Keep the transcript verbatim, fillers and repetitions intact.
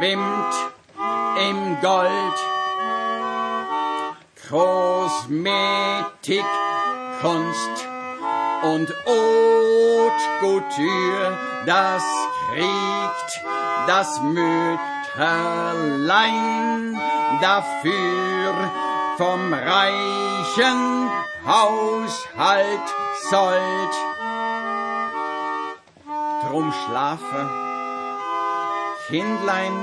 schwimmt im Gold. Kosmetik, Kunst und Haute Couture, das kriegt das Mütterlein dafür vom reichen Haushalt sollt. Drum schlafe, Kindlein,